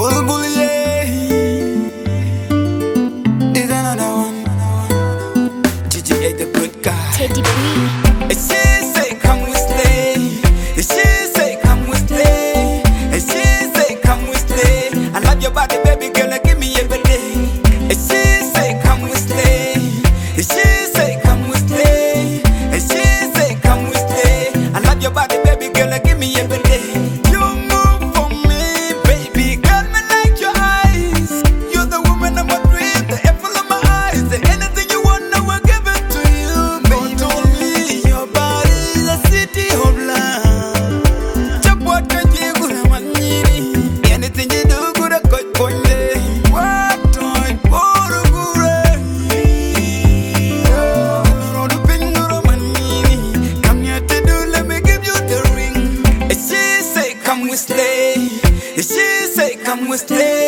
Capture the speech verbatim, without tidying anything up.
Bulbul, yeah. Is another one. Gigi ain't the good guy. Teddy B. And she say, come we stay. And she say, come we stay. And she say, come we stay. I love your body, baby girl, give me every day. And she say, come we stay. And she say, come we stay. And she say, come we stay. I love your body, baby girl, give me every day. Come we stay. She say come we stay.